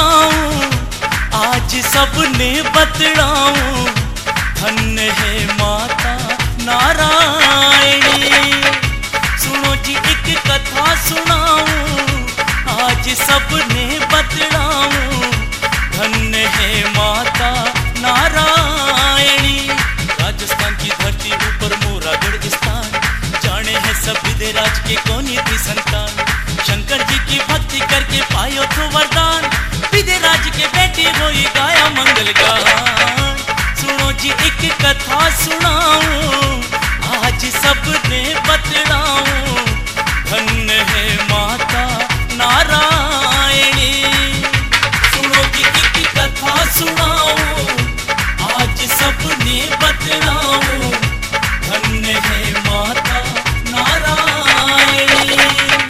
सुनाऊं, आज सबने बतलाऊं, धन्य है माता नारायणी। सुनो जी एक कथा सुनाऊं, आज सबने बतलाऊं, धन्य है माता नारायणी। राजस्थान की धरती ऊपर मोरागढ़ स्थान, जाने हैं सब विदेराज के कोनी थी संतान। शंकर जी की भक्ति करके पायो तो वरदान, विदेराज के बेटी होई गाया मंगल गान। सुनो जी एक कथा सुनाऊं, आज सबने बतलाऊं, धन्य है माता नारायणी। सुनो जी एक कथा सुनाऊं, आज सबने बतलाऊं, धन्य है माता नारायणी।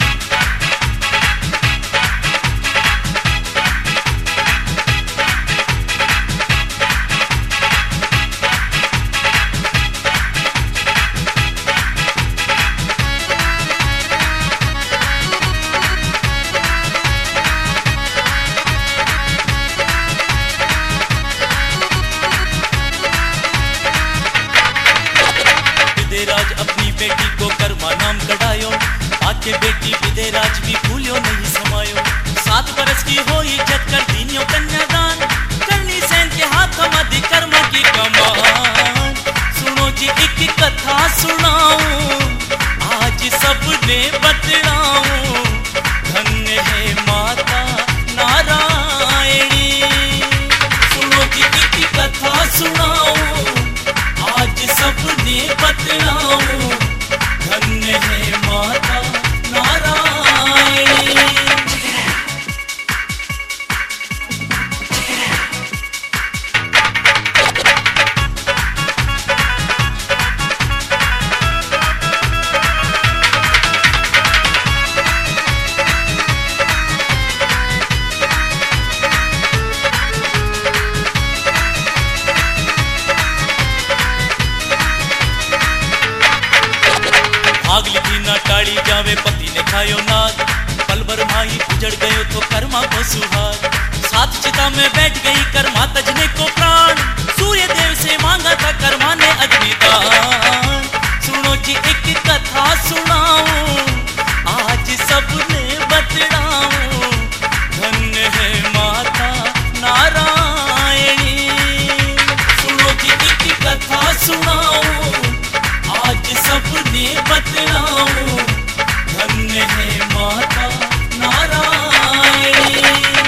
विदेराज अपनी बेटी को कर्मा नाम कढ़ायो, आके बेटी विदेराज भी भूलियो नहीं समायो। 7 बरस की होई जत कर दीनियो कन्यादान, करनी सेन के हाथ मधि कर्म की कमान। सुनो जी एक कथा सुनाऊं, आज सबने बतलाऊं, धन्य है माता नारायणी। सुनो जी एक कथा सुनाऊं, आज सबने बतलाऊं, धन्य है माता नारायणी। आग लिखी ना टाड़ी जावे पति ने खायो नाद, पल भर माही उजड़ गयो तो कर्मा को सुहाग। 7 चिता में बैठ गई कर्मा तजने को प्राण, सूर्य देव से मांगा था कर्मा ने अग्निदान। सुनो जी एक कथा सुनाऊं, आज सबने बतलाऊं, धन्य है माता नारायणी। सुनो जी एक कथा सुनाऊं, आज सबने बतलाऊं, धन्य है माता नारायणी।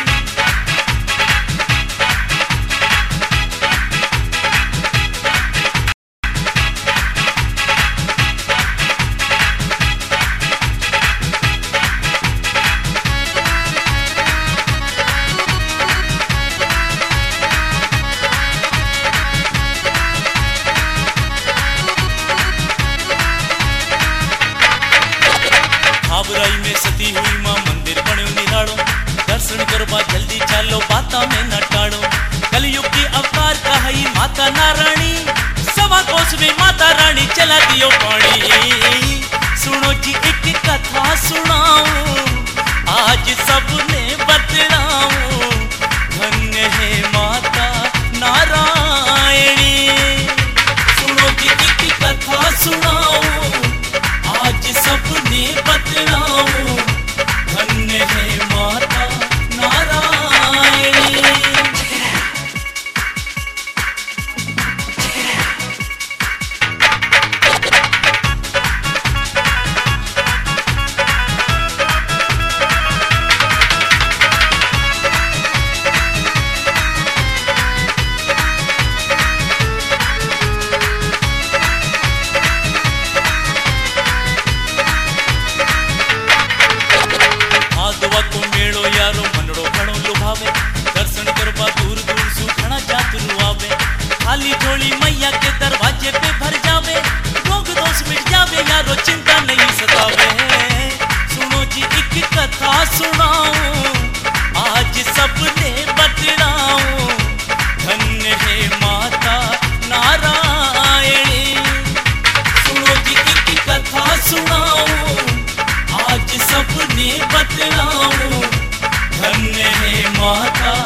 भावराई में सती हुई मां मंदिर बण्यो निहाड़ो, दर्शन करवा जल्दी चालो बाता में न टाड़ो। कलयुग की अवतार कहाई माता नारायणी, 1.25 कोस में माता रानी चला दियो पानी। सुनो जी एक कथा सुनाऊं, आज सबने बतलाऊं, धन्य है माता नारायणी। सुनो जी एक कथा सुनाऊं, आज सबने बतलाऊं, धन्य है माता नारायणी। को मेड़ो यारो मनड़ो घणो लुभावे, दर्शन करवा दूर दूर सु घणा जातरू आवे। खाली झोली मैया के दरवाजे पे भर जावे, रोग दोष मिट जावे यारो चिंता नहीं सतावे। सुनो जी एक कथा सुनाऊं, आज सबने बतलाऊं, धन्य है माता नारायणी। सुनो जी एक कथा सुनाऊं, आज सबने बतलाऊं, धन्य है माता